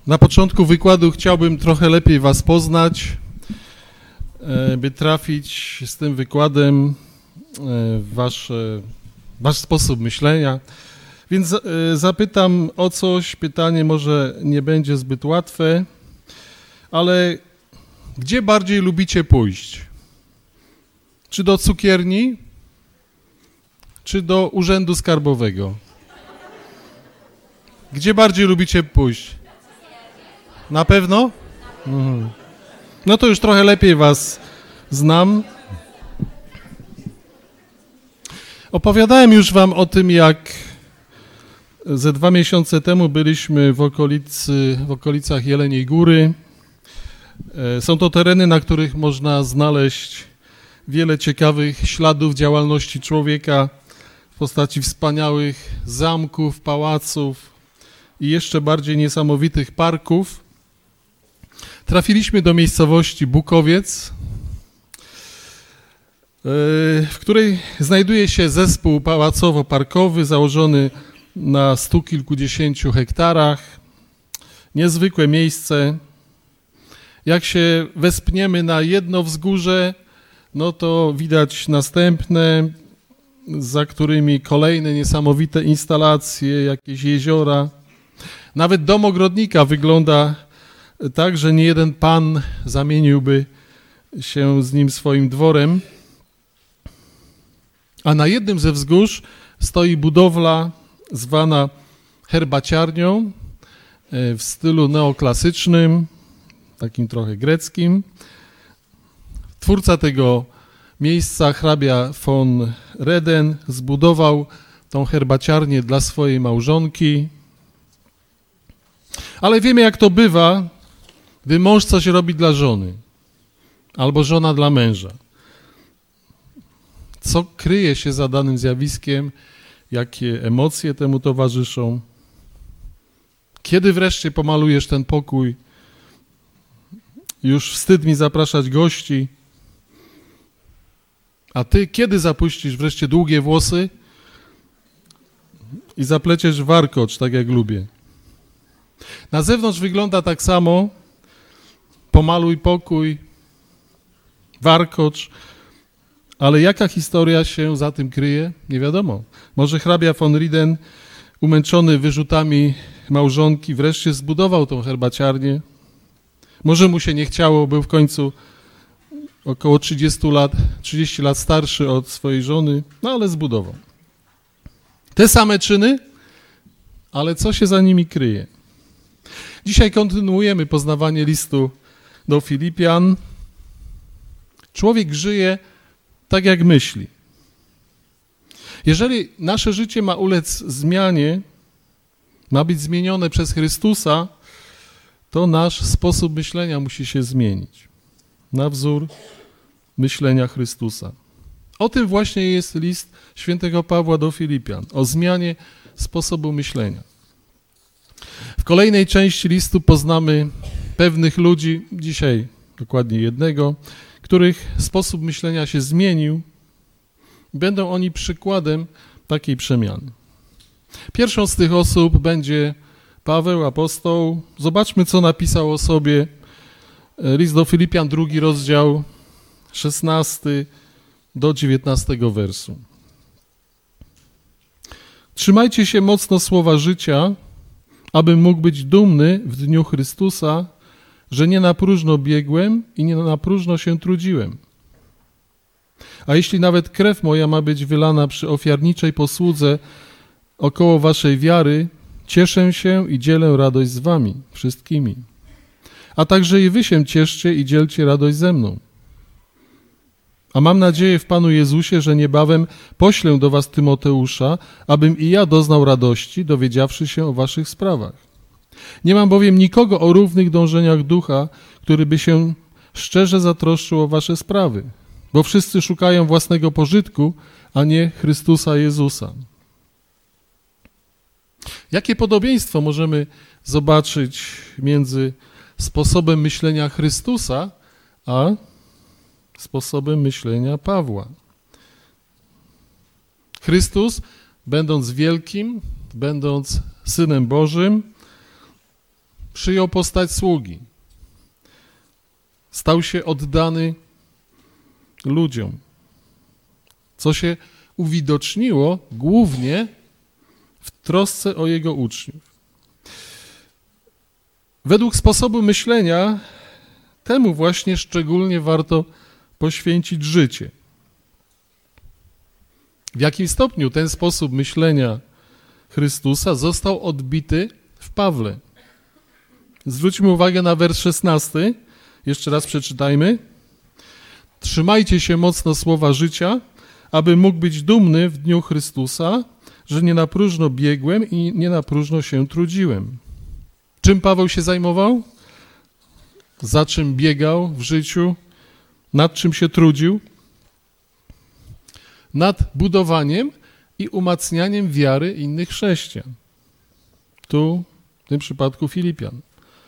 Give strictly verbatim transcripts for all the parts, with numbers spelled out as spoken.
Na początku wykładu chciałbym trochę lepiej was poznać, by trafić z tym wykładem w wasz, wasz sposób myślenia. Więc zapytam o coś, pytanie może nie będzie zbyt łatwe, ale gdzie bardziej lubicie pójść? Czy do cukierni, czy do urzędu skarbowego? Gdzie bardziej lubicie pójść? Na pewno? Mhm. No to już trochę lepiej was znam. Opowiadałem już wam o tym, jak ze dwa miesiące temu byliśmy w okolicy, w okolicach Jeleniej Góry. Są to tereny, na których można znaleźć wiele ciekawych śladów działalności człowieka w postaci wspaniałych zamków, pałaców i jeszcze bardziej niesamowitych parków. Trafiliśmy do miejscowości Bukowiec, w której znajduje się zespół pałacowo-parkowy założony na stu kilkudziesięciu hektarach. Niezwykłe miejsce. Jak się wespniemy na jedno wzgórze, no to widać następne, za którymi kolejne niesamowite instalacje, jakieś jeziora. Nawet dom ogrodnika wygląda tak, że nie jeden pan zamieniłby się z nim swoim dworem. A na jednym ze wzgórz stoi budowla zwana herbaciarnią w stylu neoklasycznym, takim trochę greckim. Twórca tego miejsca, hrabia von Reden, zbudował tą herbaciarnię dla swojej małżonki. Ale wiemy, jak to bywa, gdy mąż coś robi dla żony albo żona dla męża. Co kryje się za danym zjawiskiem, jakie emocje temu towarzyszą. Kiedy wreszcie pomalujesz ten pokój? Już wstyd mi zapraszać gości. A ty kiedy zapuścisz wreszcie długie włosy i zapleciesz warkocz, tak jak lubię? Na zewnątrz wygląda tak samo. Pomaluj pokój, warkocz, ale jaka historia się za tym kryje? Nie wiadomo. Może hrabia von Reden, umęczony wyrzutami małżonki, wreszcie zbudował tą herbaciarnię. Może mu się nie chciało, był w końcu około trzydziestu lat, trzydzieści lat starszy od swojej żony, no ale zbudował. Te same czyny, ale co się za nimi kryje? Dzisiaj kontynuujemy poznawanie listu do Filipian. Człowiek żyje tak, jak myśli. Jeżeli nasze życie ma ulec zmianie, ma być zmienione przez Chrystusa, to nasz sposób myślenia musi się zmienić na wzór myślenia Chrystusa. O tym właśnie jest list świętego Pawła do Filipian, o zmianie sposobu myślenia. W kolejnej części listu poznamy pewnych ludzi, dzisiaj dokładnie jednego, których sposób myślenia się zmienił. Będą oni przykładem takiej przemiany. Pierwszą z tych osób będzie Paweł, apostoł. Zobaczmy, co napisał o sobie. List do Filipian, drugi rozdział, szesnasty do dziewiętnastego wersu. Trzymajcie się mocno słowa życia, abym mógł być dumny w dniu Chrystusa, że nie na próżno biegłem i nie na próżno się trudziłem. A jeśli nawet krew moja ma być wylana przy ofiarniczej posłudze około waszej wiary, cieszę się i dzielę radość z wami, wszystkimi. A także i wy się cieszcie i dzielcie radość ze mną. A mam nadzieję w Panu Jezusie, że niebawem poślę do was Tymoteusza, abym i ja doznał radości, dowiedziawszy się o waszych sprawach. Nie mam bowiem nikogo o równych dążeniach ducha, który by się szczerze zatroszczył o wasze sprawy, bo wszyscy szukają własnego pożytku, a nie Chrystusa Jezusa. Jakie podobieństwo możemy zobaczyć między sposobem myślenia Chrystusa a sposobem myślenia Pawła? Chrystus, będąc wielkim, będąc Synem Bożym, przyjął postać sługi. Stał się oddany ludziom, co się uwidoczniło głównie w trosce o jego uczniów. Według sposobu myślenia temu właśnie szczególnie warto poświęcić życie. W jakim stopniu ten sposób myślenia Chrystusa został odbity w Pawle? Zwróćmy uwagę na wers szesnasty. Jeszcze raz przeczytajmy. Trzymajcie się mocno słowa życia, aby mógł być dumny w dniu Chrystusa, że nie na próżno biegłem i nie na próżno się trudziłem. Czym Paweł się zajmował? Za czym biegał w życiu? Nad czym się trudził? Nad budowaniem i umacnianiem wiary innych chrześcijan. Tu, w tym przypadku Filipian.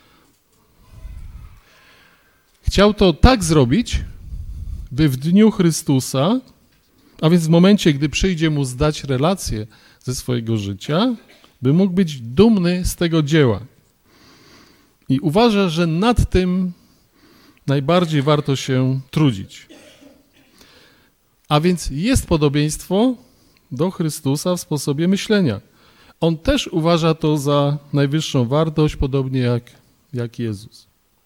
Chciał to tak zrobić, by w dniu Chrystusa, a więc w momencie, gdy przyjdzie mu zdać relację ze swojego życia, by mógł być dumny z tego dzieła. I uważa, że nad tym najbardziej warto się trudzić. A więc jest podobieństwo do Chrystusa w sposobie myślenia. On też uważa to za najwyższą wartość, podobnie jak, jak Jezus.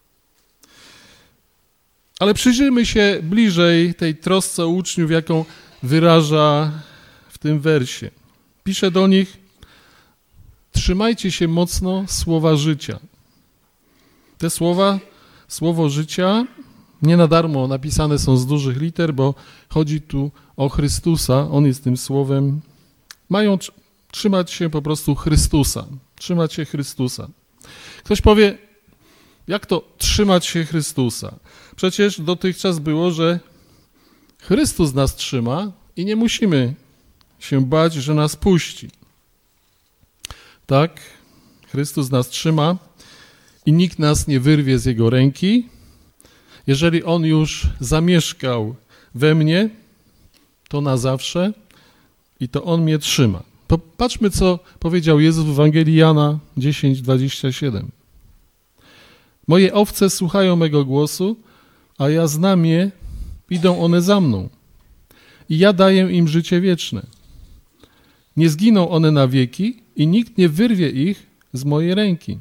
Ale przyjrzyjmy się bliżej tej trosce o uczniów, jaką wyraża w tym wersie. Pisze do nich: trzymajcie się mocno słowa życia. Te słowa, słowo życia, nie na darmo napisane są z dużych liter, bo chodzi tu o Chrystusa, On jest tym słowem. Mają trzymać się po prostu Chrystusa, trzymać się Chrystusa. Ktoś powie, jak to trzymać się Chrystusa? Przecież dotychczas było, że Chrystus nas trzyma i nie musimy się bać, że nas puści. Tak, Chrystus nas trzyma i nikt nas nie wyrwie z Jego ręki. Jeżeli On już zamieszkał we mnie, to na zawsze i to On mnie trzyma. Popatrzmy, co powiedział Jezus w Ewangelii Jana dziesięć, dwadzieścia siedem. Moje owce słuchają mego głosu, a ja znam je, idą one za mną. I ja daję im życie wieczne. Nie zginą one na wieki i nikt nie wyrwie ich z mojej ręki.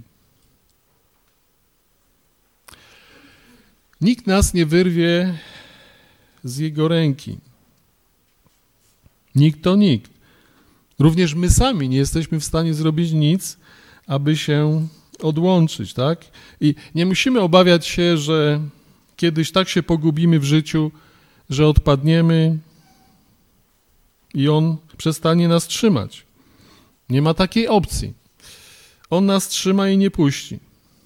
Nikt nas nie wyrwie z Jego ręki. Nikt to nikt. Również my sami nie jesteśmy w stanie zrobić nic, aby się odłączyć, tak? I nie musimy obawiać się, że kiedyś tak się pogubimy w życiu, że odpadniemy i On przestanie nas trzymać. Nie ma takiej opcji. On nas trzyma i nie puści.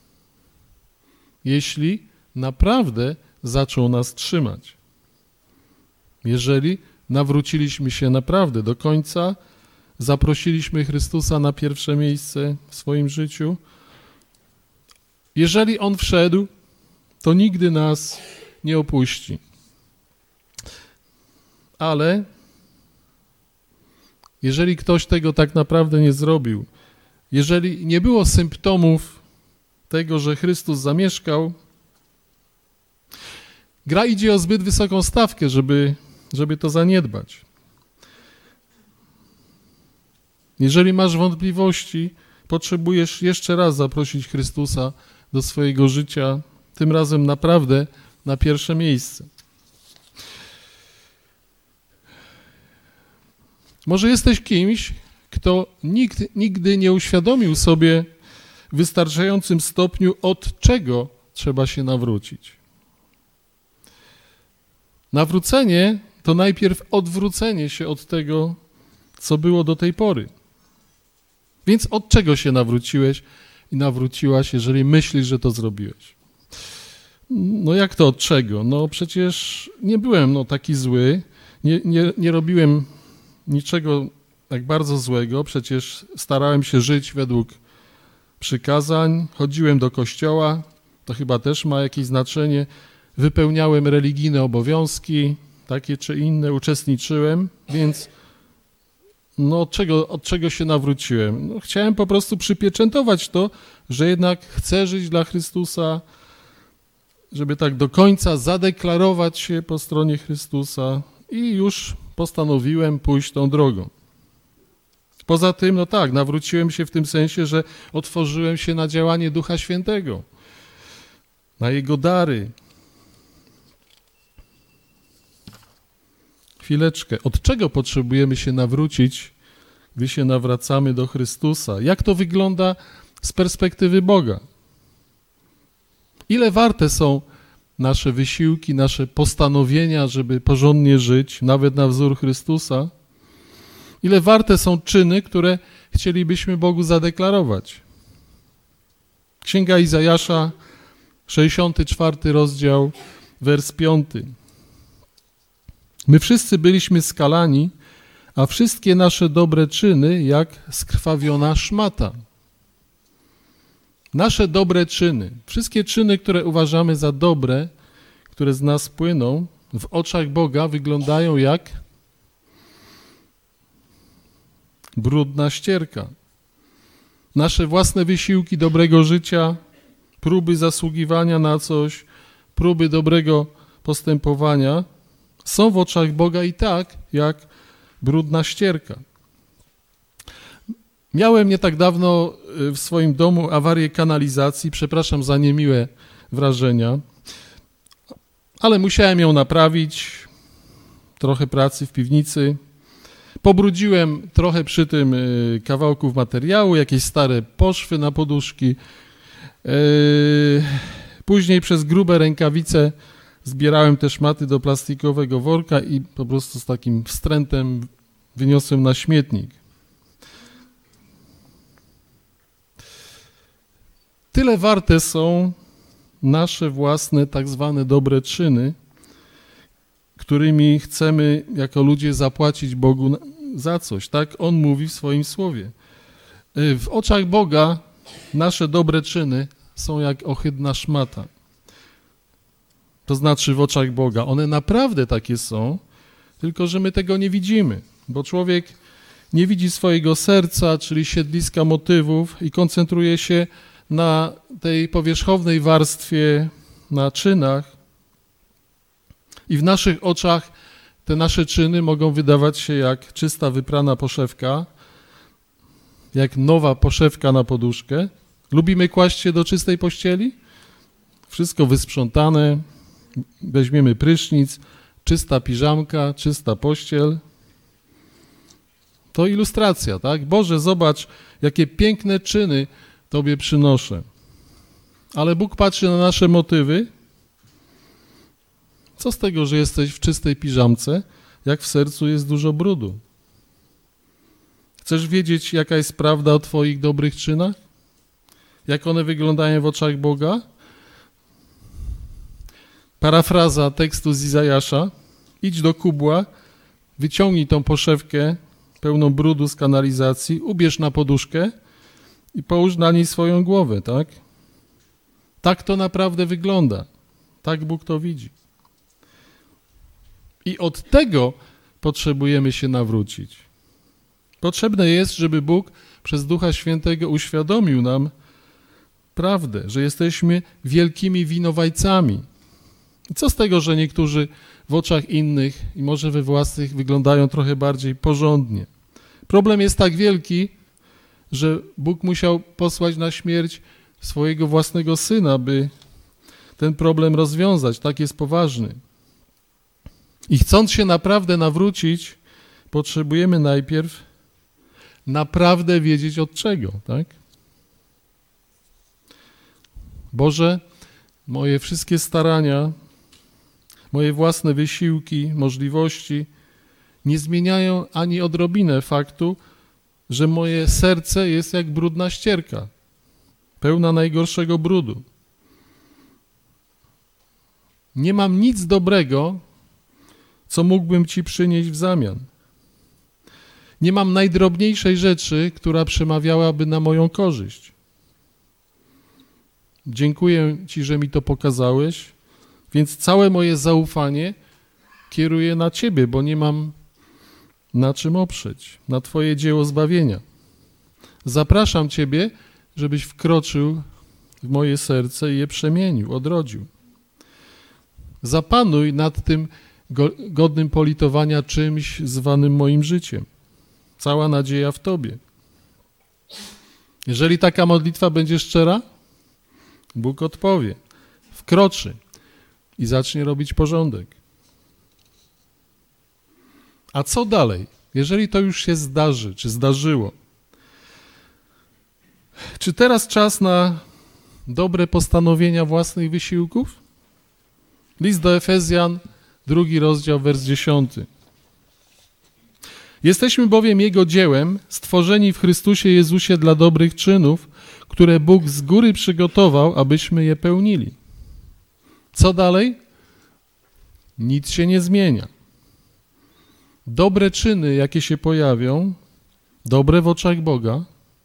Jeśli naprawdę zaczął nas trzymać. Jeżeli nawróciliśmy się naprawdę do końca, zaprosiliśmy Chrystusa na pierwsze miejsce w swoim życiu, jeżeli On wszedł, to nigdy nas nie opuści. Ale jeżeli ktoś tego tak naprawdę nie zrobił, jeżeli nie było symptomów tego, że Chrystus zamieszkał, gra idzie o zbyt wysoką stawkę, żeby, żeby to zaniedbać. Jeżeli masz wątpliwości, potrzebujesz jeszcze raz zaprosić Chrystusa do swojego życia, tym razem naprawdę na pierwsze miejsce. Może jesteś kimś, kto nikt nigdy nie uświadomił sobie w wystarczającym stopniu, od czego trzeba się nawrócić. Nawrócenie to najpierw odwrócenie się od tego, co było do tej pory. Więc od czego się nawróciłeś i nawróciłaś, jeżeli myślisz, że to zrobiłeś? No jak to od czego? No przecież nie byłem no, taki zły, nie, nie, nie robiłem niczego tak bardzo złego, przecież starałem się żyć według przykazań, chodziłem do kościoła, to chyba też ma jakieś znaczenie, wypełniałem religijne obowiązki, takie czy inne, uczestniczyłem, więc no od czego, od czego się nawróciłem? No, chciałem po prostu przypieczętować to, że jednak chcę żyć dla Chrystusa, żeby tak do końca zadeklarować się po stronie Chrystusa i już postanowiłem pójść tą drogą. Poza tym, no tak, nawróciłem się w tym sensie, że otworzyłem się na działanie Ducha Świętego, na Jego dary. Chwileczkę. Od czego potrzebujemy się nawrócić, gdy się nawracamy do Chrystusa? Jak to wygląda z perspektywy Boga? Ile warte są nasze wysiłki, nasze postanowienia, żeby porządnie żyć, nawet na wzór Chrystusa? Ile warte są czyny, które chcielibyśmy Bogu zadeklarować? Księga Izajasza, sześćdziesiąty czwarty rozdział, wers piąty. My wszyscy byliśmy skalani, a wszystkie nasze dobre czyny jak skrwawiona szmata. Nasze dobre czyny, wszystkie czyny, które uważamy za dobre, które z nas płyną, w oczach Boga wyglądają jak brudna ścierka. Nasze własne wysiłki dobrego życia, próby zasługiwania na coś, próby dobrego postępowania są w oczach Boga i tak jak brudna ścierka. Miałem nie tak dawno w swoim domu awarię kanalizacji, przepraszam za niemiłe wrażenia, ale musiałem ją naprawić, trochę pracy w piwnicy. Pobrudziłem trochę przy tym kawałków materiału, jakieś stare poszwy na poduszki. Później przez grube rękawice zbierałem te szmaty do plastikowego worka i po prostu z takim wstrętem wyniosłem na śmietnik. Tyle warte są nasze własne tak zwane dobre czyny, którymi chcemy jako ludzie zapłacić Bogu za coś. Tak On mówi w swoim słowie. W oczach Boga nasze dobre czyny są jak ohydna szmata. To znaczy w oczach Boga. One naprawdę takie są, tylko że my tego nie widzimy, bo człowiek nie widzi swojego serca, czyli siedliska motywów i koncentruje się na tej powierzchownej warstwie, na czynach. I w naszych oczach te nasze czyny mogą wydawać się jak czysta, wyprana poszewka, jak nowa poszewka na poduszkę. Lubimy kłaść się do czystej pościeli? Wszystko wysprzątane, weźmiemy prysznic, czysta piżamka, czysta pościel. To ilustracja, tak? Boże, zobacz, jakie piękne czyny Tobie przynoszę. Ale Bóg patrzy na nasze motywy. Co z tego, że jesteś w czystej piżamce, jak w sercu jest dużo brudu? Chcesz wiedzieć, jaka jest prawda o Twoich dobrych czynach? Jak one wyglądają w oczach Boga? Parafraza tekstu z Izajasza. Idź do kubła, wyciągnij tą poszewkę pełną brudu z kanalizacji, ubierz na poduszkę i połóż na niej swoją głowę, tak? Tak to naprawdę wygląda. Tak Bóg to widzi. I od tego potrzebujemy się nawrócić. Potrzebne jest, żeby Bóg przez Ducha Świętego uświadomił nam prawdę, że jesteśmy wielkimi winowajcami. I co z tego, że niektórzy w oczach innych i może we własnych wyglądają trochę bardziej porządnie. Problem jest tak wielki, że Bóg musiał posłać na śmierć swojego własnego Syna, by ten problem rozwiązać. Tak jest poważny. I chcąc się naprawdę nawrócić, potrzebujemy najpierw naprawdę wiedzieć od czego, tak? Boże, moje wszystkie starania, moje własne wysiłki, możliwości nie zmieniają ani odrobinę faktu, że moje serce jest jak brudna ścierka, pełna najgorszego brudu. Nie mam nic dobrego, co mógłbym Ci przynieść w zamian. Nie mam najdrobniejszej rzeczy, która przemawiałaby na moją korzyść. Dziękuję Ci, że mi to pokazałeś, więc całe moje zaufanie kieruję na Ciebie, bo nie mam na czym oprzeć, na Twoje dzieło zbawienia. Zapraszam Ciebie, żebyś wkroczył w moje serce i je przemienił, odrodził. Zapanuj nad tym godnym politowania czymś zwanym moim życiem. Cała nadzieja w Tobie. Jeżeli taka modlitwa będzie szczera, Bóg odpowie, wkroczy i zacznie robić porządek. A co dalej? Jeżeli to już się zdarzy, czy zdarzyło, czy teraz czas na dobre postanowienia własnych wysiłków? List do Efezjan, drugi rozdział, wers dziesiąty. Jesteśmy bowiem Jego dziełem, stworzeni w Chrystusie Jezusie dla dobrych czynów, które Bóg z góry przygotował, abyśmy je pełnili. Co dalej? Nic się nie zmienia. Dobre czyny, jakie się pojawią, dobre w oczach Boga,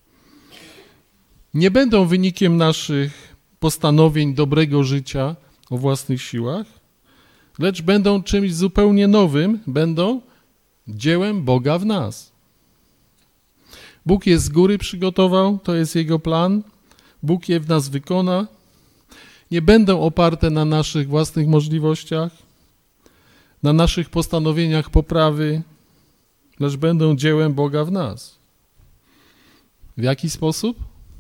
nie będą wynikiem naszych postanowień dobrego życia o własnych siłach, lecz będą czymś zupełnie nowym, będą dziełem Boga w nas. Bóg je z góry przygotował, to jest Jego plan, Bóg je w nas wykona, nie będą oparte na naszych własnych możliwościach, na naszych postanowieniach poprawy, lecz będą dziełem Boga w nas. W jaki sposób?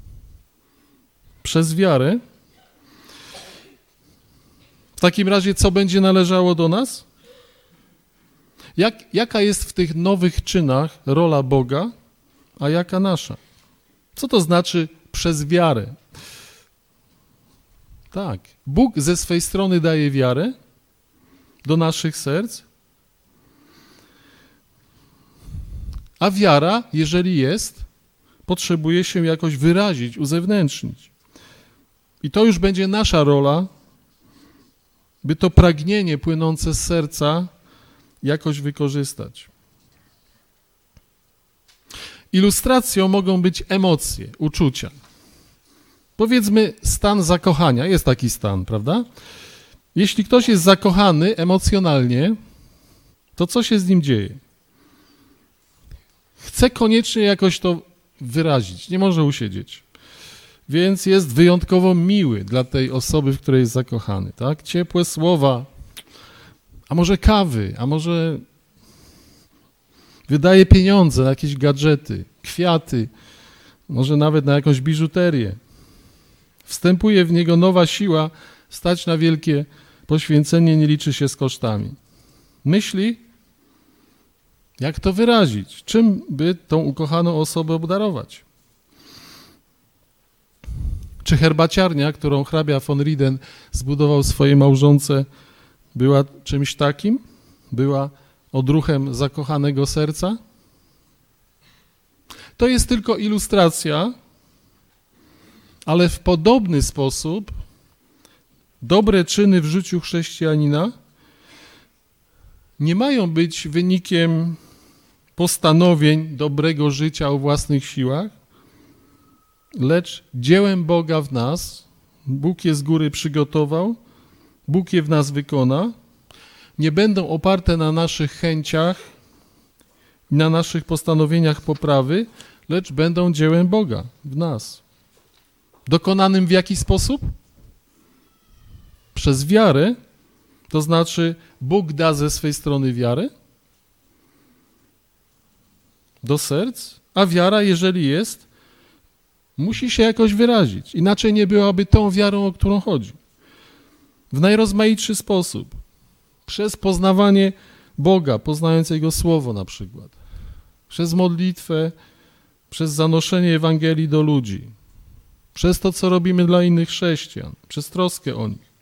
Przez wiarę. W takim razie co będzie należało do nas? Jak, jaka jest w tych nowych czynach rola Boga, a jaka nasza? Co to znaczy przez wiarę? Tak, Bóg ze swej strony daje wiarę do naszych serc, a wiara, jeżeli jest, potrzebuje się jakoś wyrazić, uzewnętrznić. I to już będzie nasza rola, by to pragnienie płynące z serca jakoś wykorzystać. Ilustracją mogą być emocje, uczucia. Powiedzmy stan zakochania, jest taki stan, prawda? Jeśli ktoś jest zakochany emocjonalnie, to co się z nim dzieje? Chce koniecznie jakoś to wyrazić, nie może usiedzieć. Więc jest wyjątkowo miły dla tej osoby, w której jest zakochany, tak? Ciepłe słowa, a może kawy, a może wydaje pieniądze na jakieś gadżety, kwiaty, może nawet na jakąś biżuterię. Wstępuje w niego nowa siła, stać na wielkie poświęcenie, nie liczy się z kosztami. Myśli, jak to wyrazić, czym by tą ukochaną osobę obdarować. Czy herbaciarnia, którą hrabia von Rieden zbudował swojej małżonce, była czymś takim? Była odruchem zakochanego serca? To jest tylko ilustracja, ale w podobny sposób dobre czyny w życiu chrześcijanina nie mają być wynikiem postanowień dobrego życia o własnych siłach, lecz dziełem Boga w nas. Bóg je z góry przygotował, Bóg je w nas wykona. Nie będą oparte na naszych chęciach, na naszych postanowieniach poprawy, lecz będą dziełem Boga w nas. Dokonanym w jaki sposób? Przez wiarę, to znaczy Bóg da ze swej strony wiarę do serc, a wiara, jeżeli jest, musi się jakoś wyrazić. Inaczej nie byłaby tą wiarą, o którą chodzi. W najrozmaitszy sposób. Przez poznawanie Boga, poznając Jego Słowo na przykład. Przez modlitwę, przez zanoszenie Ewangelii do ludzi. Przez to, co robimy dla innych chrześcijan. Przez troskę o nich.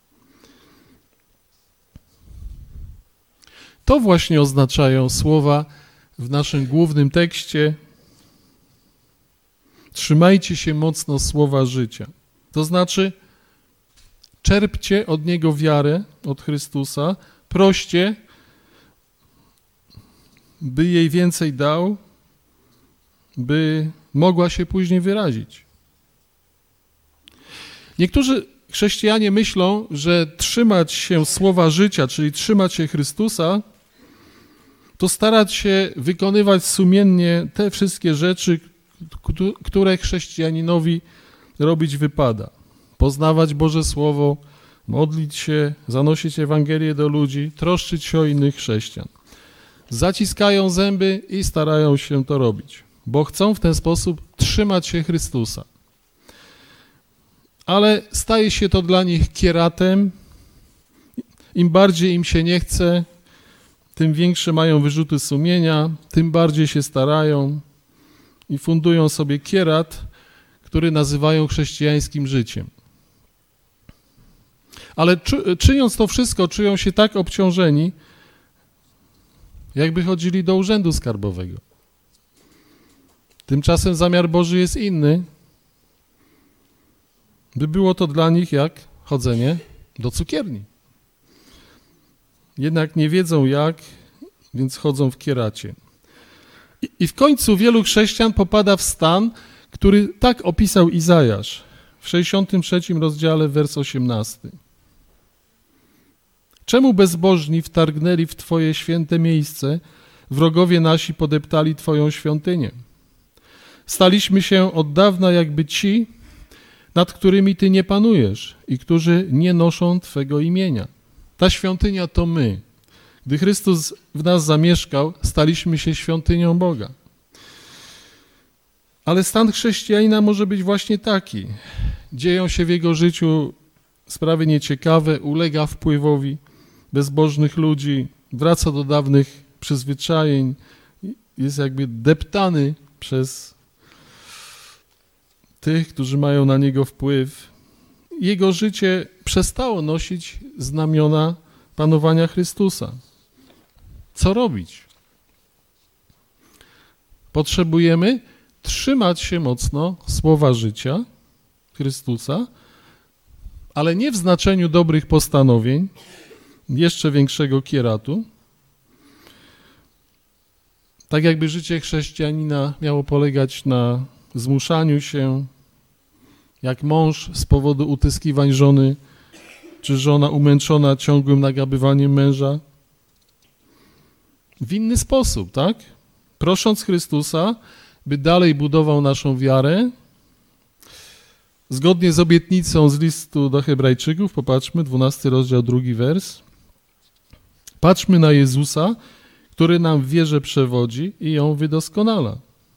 To właśnie oznaczają słowa w naszym głównym tekście. Trzymajcie się mocno słowa życia. To znaczy, czerpcie od Niego wiarę, od Chrystusa, proście, by jej więcej dał, by mogła się później wyrazić. Niektórzy chrześcijanie myślą, że trzymać się słowa życia, czyli trzymać się Chrystusa, to starać się wykonywać sumiennie te wszystkie rzeczy, które chrześcijaninowi robić wypada. Poznawać Boże Słowo, modlić się, zanosić Ewangelię do ludzi, troszczyć się o innych chrześcijan. Zaciskają zęby i starają się to robić, bo chcą w ten sposób trzymać się Chrystusa. Ale staje się to dla nich kieratem. Im bardziej im się nie chce, tym większe mają wyrzuty sumienia, tym bardziej się starają i fundują sobie kierat, który nazywają chrześcijańskim życiem. Ale czy, czyniąc to wszystko, czują się tak obciążeni, jakby chodzili do urzędu skarbowego. Tymczasem zamiar Boży jest inny, by było to dla nich jak chodzenie do cukierni. Jednak nie wiedzą jak, więc chodzą w kieracie. I, i w końcu wielu chrześcijan popada w stan, który tak opisał Izajasz w sześćdziesiątym trzecim rozdziale, wers osiemnasty. Czemu bezbożni wtargnęli w Twoje święte miejsce, wrogowie nasi podeptali Twoją świątynię? Staliśmy się od dawna jakby ci, nad którymi Ty nie panujesz i którzy nie noszą Twego imienia. Ta świątynia to my. Gdy Chrystus w nas zamieszkał, staliśmy się świątynią Boga. Ale stan chrześcijanina może być właśnie taki. Dzieją się w jego życiu sprawy nieciekawe, ulega wpływowi bezbożnych ludzi, wraca do dawnych przyzwyczajeń, jest jakby deptany przez tych, którzy mają na niego wpływ. Jego życie przestało nosić znamiona panowania Chrystusa. Co robić? Potrzebujemy trzymać się mocno słowa życia Chrystusa, ale nie w znaczeniu dobrych postanowień, jeszcze większego kieratu. Tak jakby życie chrześcijanina miało polegać na zmuszaniu się, jak mąż z powodu utyskiwań żony, czy żona umęczona ciągłym nagabywaniem męża. W inny sposób, tak? Prosząc Chrystusa, by dalej budował naszą wiarę, zgodnie z obietnicą z listu do Hebrajczyków, popatrzmy, dwunasty rozdział, drugi wers. Patrzmy na Jezusa, który nam w wierze przewodzi i ją wydoskonala.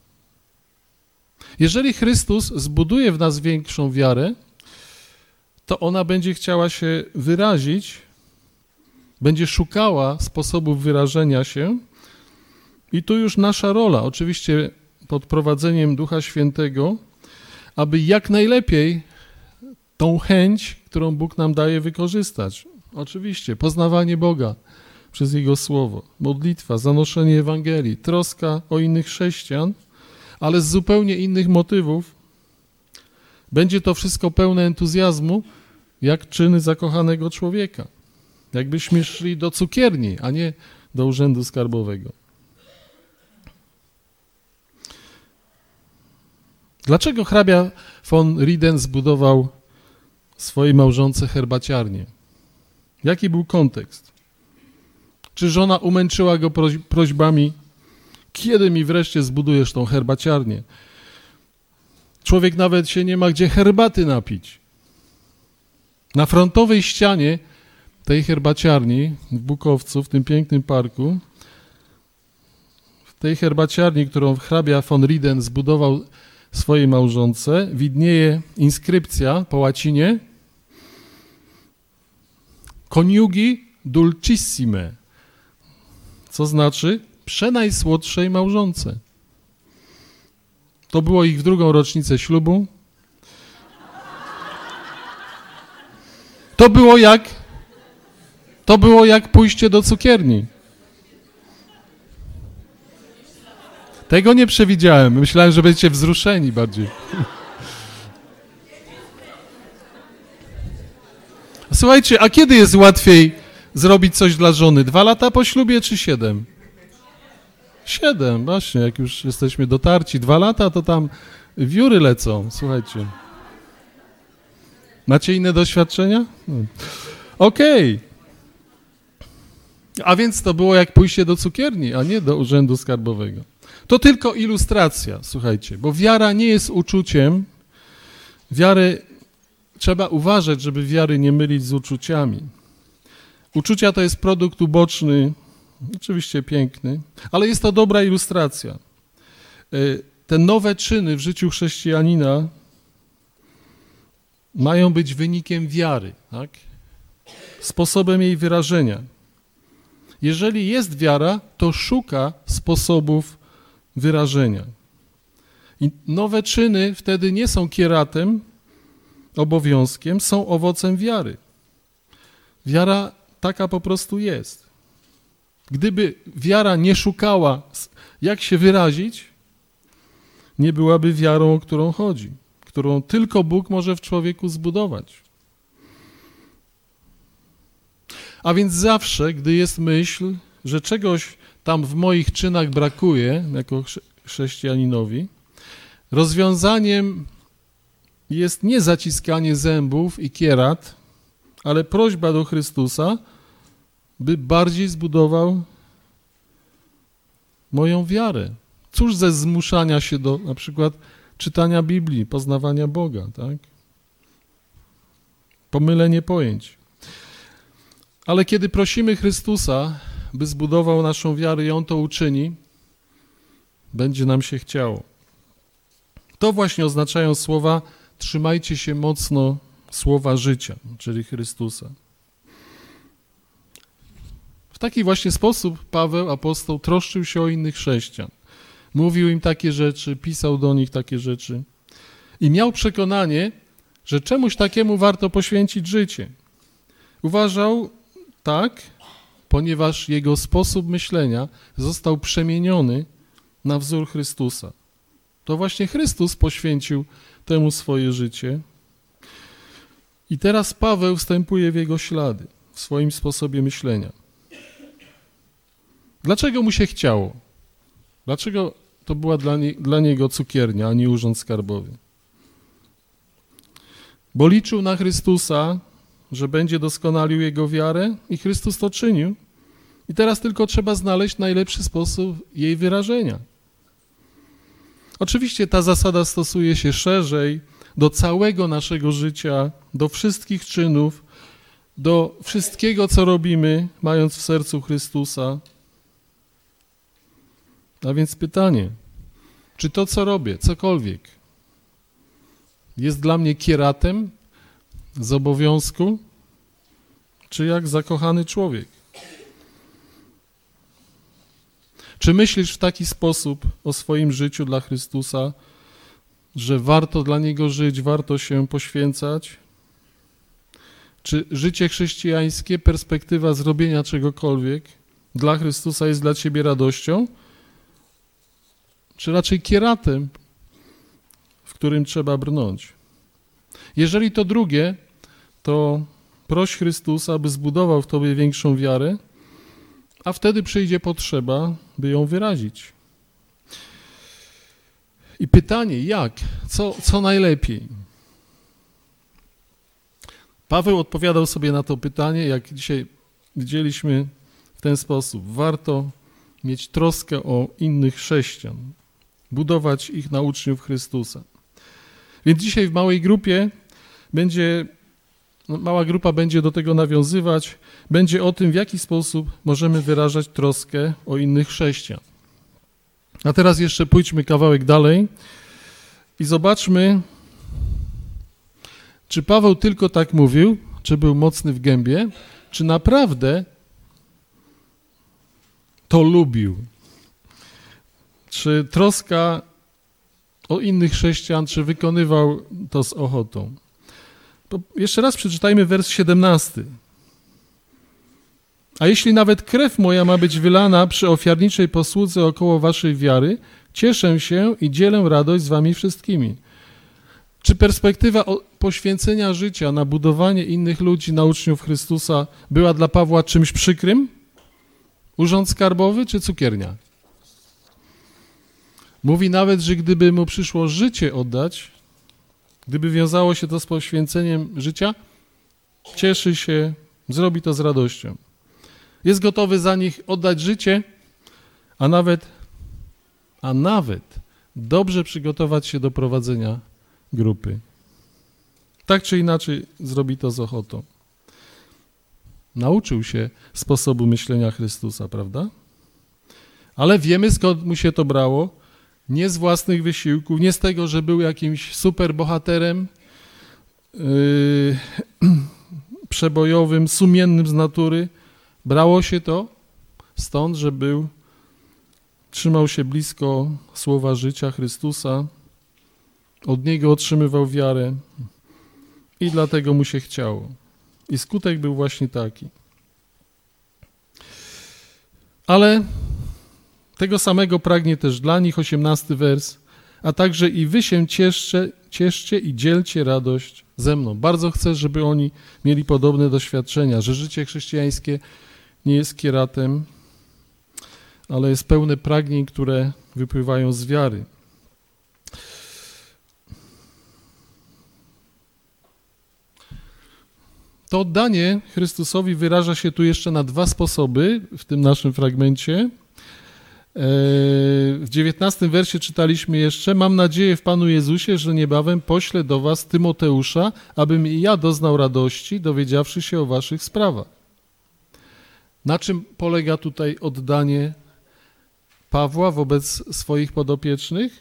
Jeżeli Chrystus zbuduje w nas większą wiarę, to ona będzie chciała się wyrazić, będzie szukała sposobów wyrażenia się i tu już nasza rola, oczywiście pod prowadzeniem Ducha Świętego, aby jak najlepiej tą chęć, którą Bóg nam daje, wykorzystać. Oczywiście poznawanie Boga przez Jego Słowo, modlitwa, zanoszenie Ewangelii, troska o innych chrześcijan, ale z zupełnie innych motywów. Będzie to wszystko pełne entuzjazmu, jak czyny zakochanego człowieka. Jakbyśmy szli do cukierni, a nie do urzędu skarbowego. Dlaczego hrabia von Riden zbudował swojej małżonce herbaciarnię? Jaki był kontekst? Czy żona umęczyła go prośbami, kiedy mi wreszcie zbudujesz tą herbaciarnię? Człowiek nawet się nie ma gdzie herbaty napić. Na frontowej ścianie tej herbaciarni w Bukowcu, w tym pięknym parku, w tej herbaciarni, którą hrabia von Riden zbudował swojej małżonce, widnieje inskrypcja po łacinie Coniugi dulcissime, co znaczy przenajsłodszej małżonce. To było ich w drugą rocznicę ślubu. To było jak, to było jak pójście do cukierni. Tego nie przewidziałem. Myślałem, że będziecie wzruszeni bardziej. Słuchajcie, a kiedy jest łatwiej zrobić coś dla żony? Dwa lata po ślubie czy siedem? Siedem, właśnie, jak już jesteśmy dotarci. Dwa lata, to tam wióry lecą, słuchajcie. Macie inne doświadczenia? Hmm. Okej. Okay. A więc to było jak pójście do cukierni, a nie do urzędu skarbowego. To tylko ilustracja, słuchajcie, bo wiara nie jest uczuciem. Wiary trzeba uważać, żeby wiary nie mylić z uczuciami. Uczucia to jest produkt uboczny, oczywiście piękny, ale jest to dobra ilustracja. Te nowe czyny w życiu chrześcijanina mają być wynikiem wiary, tak? Sposobem jej wyrażenia. Jeżeli jest wiara, to szuka sposobów wyrażenia. I nowe czyny wtedy nie są kieratem, obowiązkiem, są owocem wiary. Wiara taka po prostu jest. Gdyby wiara nie szukała, jak się wyrazić, nie byłaby wiarą, o którą chodzi, którą tylko Bóg może w człowieku zbudować. A więc zawsze, gdy jest myśl, że czegoś tam w moich czynach brakuje, jako chrześcijaninowi, rozwiązaniem jest nie zaciskanie zębów i kierat, ale prośba do Chrystusa, by bardziej zbudował moją wiarę. Cóż ze zmuszania się do na przykład czytania Biblii, poznawania Boga, tak? Pomylenie pojęć. Ale kiedy prosimy Chrystusa, by zbudował naszą wiarę i On to uczyni, będzie nam się chciało. To właśnie oznaczają słowa trzymajcie się mocno słowa życia, czyli Chrystusa. W taki właśnie sposób Paweł, apostoł, troszczył się o innych chrześcijan. Mówił im takie rzeczy, pisał do nich takie rzeczy i miał przekonanie, że czemuś takiemu warto poświęcić życie. Uważał tak, ponieważ jego sposób myślenia został przemieniony na wzór Chrystusa. To właśnie Chrystus poświęcił temu swoje życie. I teraz Paweł wstępuje w jego ślady, w swoim sposobie myślenia. Dlaczego mu się chciało? Dlaczego to była dla, nie, dla niego cukiernia, a nie urząd skarbowy? Bo liczył na Chrystusa, że będzie doskonalił jego wiarę i Chrystus to czynił. I teraz tylko trzeba znaleźć najlepszy sposób jej wyrażenia. Oczywiście ta zasada stosuje się szerzej do całego naszego życia, do wszystkich czynów, do wszystkiego, co robimy, mając w sercu Chrystusa. A więc pytanie, czy to, co robię, cokolwiek, jest dla mnie kieratem z obowiązku, czy jak zakochany człowiek? Czy myślisz w taki sposób o swoim życiu dla Chrystusa, że warto dla Niego żyć, warto się poświęcać? Czy życie chrześcijańskie, perspektywa zrobienia czegokolwiek dla Chrystusa jest dla ciebie radością? Czy raczej kieratem, w którym trzeba brnąć? Jeżeli to drugie, to proś Chrystusa, by zbudował w tobie większą wiarę, a wtedy przyjdzie potrzeba, by ją wyrazić. I pytanie, jak? Co, co najlepiej? Paweł odpowiadał sobie na to pytanie, jak dzisiaj widzieliśmy, w ten sposób. Warto mieć troskę o innych chrześcijan, budować ich na uczniów Chrystusa. Więc dzisiaj w małej grupie będzie, no mała grupa będzie do tego nawiązywać, będzie o tym, w jaki sposób możemy wyrażać troskę o innych chrześcijan. A teraz jeszcze pójdźmy kawałek dalej i zobaczmy, czy Paweł tylko tak mówił, czy był mocny w gębie, czy naprawdę to lubił. Czy troska o innych chrześcijan, czy wykonywał to z ochotą. To jeszcze raz przeczytajmy wers siedemnasty. A jeśli nawet krew moja ma być wylana przy ofiarniczej posłudze około waszej wiary, cieszę się i dzielę radość z wami wszystkimi. Czy perspektywa poświęcenia życia na budowanie innych ludzi, na uczniów Chrystusa była dla Pawła czymś przykrym? Urząd skarbowy czy cukiernia? Mówi nawet, że gdyby mu przyszło życie oddać, gdyby wiązało się to z poświęceniem życia, cieszy się, zrobi to z radością. Jest gotowy za nich oddać życie, a nawet, a nawet dobrze przygotować się do prowadzenia grupy. Tak czy inaczej zrobi to z ochotą. Nauczył się sposobu myślenia Chrystusa, prawda? Ale wiemy, skąd mu się to brało. Nie z własnych wysiłków, nie z tego, że był jakimś superbohaterem, yy, przebojowym, sumiennym z natury. Brało się to stąd, że był, trzymał się blisko słowa życia Chrystusa, od Niego otrzymywał wiarę i dlatego mu się chciało. I skutek był właśnie taki. Ale tego samego pragnie też dla nich, osiemnasty wers, a także i wy się cieszcie, cieszcie i dzielcie radość ze mną. Bardzo chcę, żeby oni mieli podobne doświadczenia, że życie chrześcijańskie nie jest kieratem, ale jest pełne pragnień, które wypływają z wiary. To oddanie Chrystusowi wyraża się tu jeszcze na dwa sposoby w tym naszym fragmencie. W dziewiętnastym wersie czytaliśmy jeszcze: mam nadzieję w Panu Jezusie, że niebawem poślę do was Tymoteusza, abym i ja doznał radości, dowiedziawszy się o waszych sprawach. Na czym polega tutaj oddanie Pawła wobec swoich podopiecznych?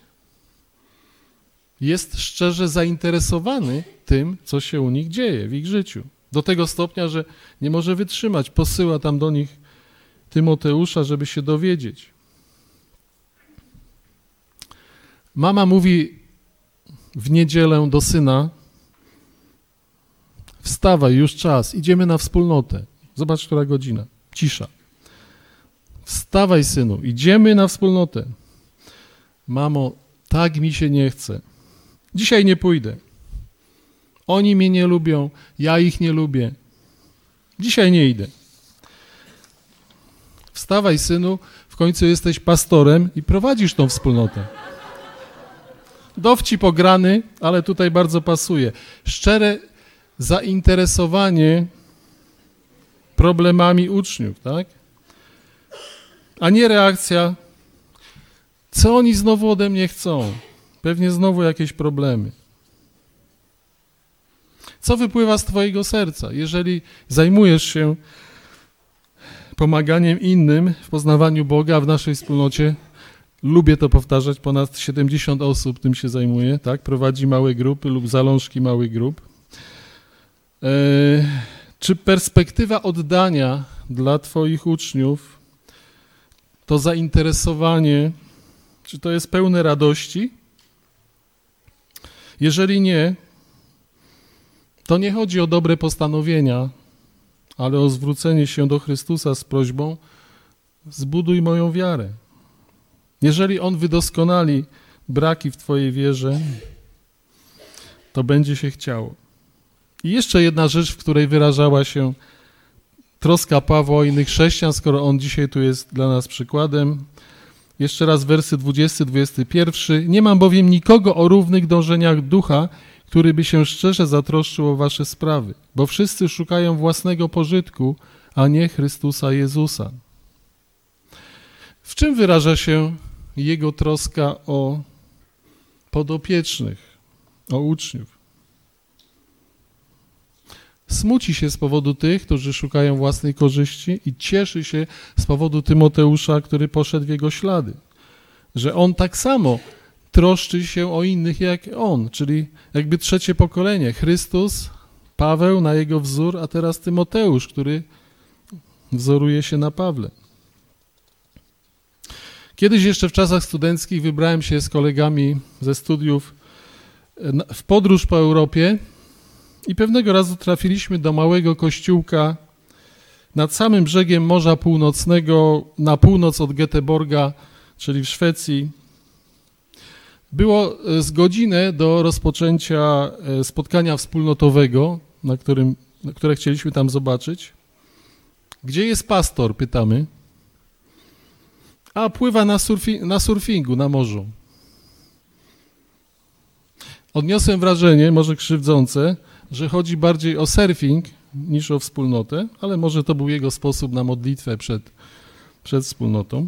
Jest szczerze zainteresowany tym, co się u nich dzieje w ich życiu. Do tego stopnia, że nie może wytrzymać. Posyła tam do nich Tymoteusza, żeby się dowiedzieć. Mama mówi w niedzielę do syna: wstawaj, już czas, idziemy na wspólnotę. Zobacz, która godzina. Cisza. Wstawaj, synu, idziemy na wspólnotę. Mamo, tak mi się nie chce. Dzisiaj nie pójdę. Oni mnie nie lubią, ja ich nie lubię. Dzisiaj nie idę. Wstawaj, synu, w końcu jesteś pastorem i prowadzisz tą wspólnotę. Dowcip ograny, ale tutaj bardzo pasuje. Szczere zainteresowanie problemami uczniów, tak? A nie reakcja: co oni znowu ode mnie chcą? Pewnie znowu jakieś problemy. Co wypływa z twojego serca? Jeżeli zajmujesz się pomaganiem innym w poznawaniu Boga w naszej wspólnocie, lubię to powtarzać, ponad siedemdziesiąt osób tym się zajmuje, tak? Prowadzi małe grupy lub zalążki małych grup. E, czy perspektywa oddania dla twoich uczniów, to zainteresowanie, czy to jest pełne radości? Jeżeli nie, to nie chodzi o dobre postanowienia, ale o zwrócenie się do Chrystusa z prośbą: zbuduj moją wiarę. Jeżeli On wydoskonali braki w twojej wierze, to będzie się chciało. I jeszcze jedna rzecz, w której wyrażała się troska Pawła o innych chrześcijan, skoro on dzisiaj tu jest dla nas przykładem. Jeszcze raz wersy dwudziesty dwudziesty pierwszy. Nie mam bowiem nikogo o równych dążeniach ducha, który by się szczerze zatroszczył o wasze sprawy, bo wszyscy szukają własnego pożytku, a nie Chrystusa Jezusa. W czym wyraża się jego troska o podopiecznych, o uczniów? Smuci się z powodu tych, którzy szukają własnej korzyści, i cieszy się z powodu Tymoteusza, który poszedł w jego ślady. Że on tak samo troszczy się o innych jak on, czyli jakby trzecie pokolenie. Chrystus, Paweł na jego wzór, a teraz Tymoteusz, który wzoruje się na Pawle. Kiedyś jeszcze w czasach studenckich wybrałem się z kolegami ze studiów w podróż po Europie i pewnego razu trafiliśmy do małego kościółka nad samym brzegiem Morza Północnego, na północ od Göteborga, czyli w Szwecji. Było z godzinę do rozpoczęcia spotkania wspólnotowego, na którym, na które chcieliśmy tam zobaczyć. Gdzie jest pastor? Pytamy. A pływa na, surfi, na surfingu, na morzu. Odniosłem wrażenie, może krzywdzące, że chodzi bardziej o surfing niż o wspólnotę, ale może to był jego sposób na modlitwę przed, przed wspólnotą.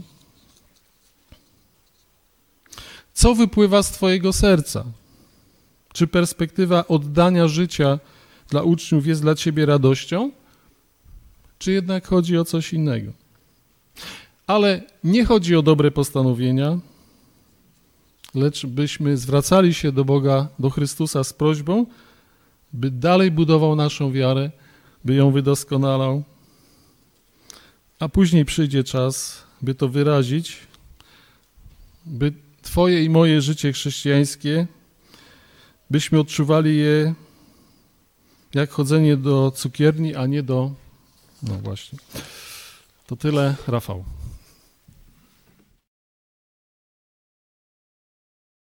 Co wypływa z twojego serca? Czy perspektywa oddania życia dla uczniów jest dla ciebie radością, czy jednak chodzi o coś innego? Ale nie chodzi o dobre postanowienia, lecz byśmy zwracali się do Boga, do Chrystusa z prośbą, by dalej budował naszą wiarę, by ją wydoskonalał, a później przyjdzie czas, by to wyrazić, by twoje i moje życie chrześcijańskie, byśmy odczuwali je jak chodzenie do cukierni, a nie do... No właśnie. To tyle, Rafał.